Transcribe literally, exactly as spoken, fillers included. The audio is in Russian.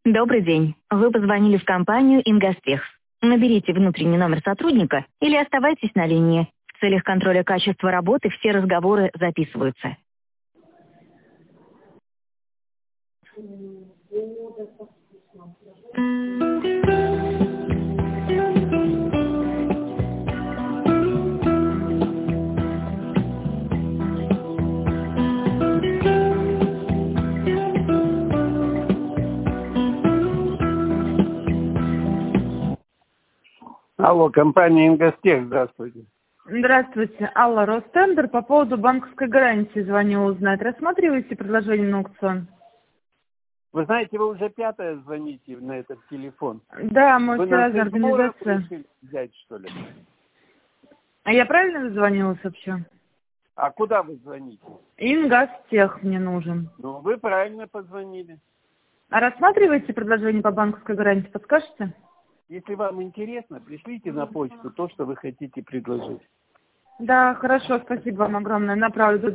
Добрый день. Вы позвонили в компанию «Ингостех». Наберите внутренний номер сотрудника или оставайтесь на линии. В целях контроля качества работы все разговоры записываются. Алло, компания «Ингостех», здравствуйте. Здравствуйте, Алла, Ростендер. По поводу банковской гарантии звоню узнать. Рассматриваете предложение на аукцион? Вы знаете, вы уже пятое звоните на этот телефон. Да, мы вы все на разные седьмой раз организации. решили взять, что ли? А я правильно дозвонилась вообще? А куда вы звоните? Ингостех мне нужен. Ну, вы правильно позвонили. А рассматриваете предложение по банковской гарантии, подскажете? Если вам интересно, пришлите на почту то, что вы хотите предложить. Да, хорошо, спасибо вам огромное. Направлю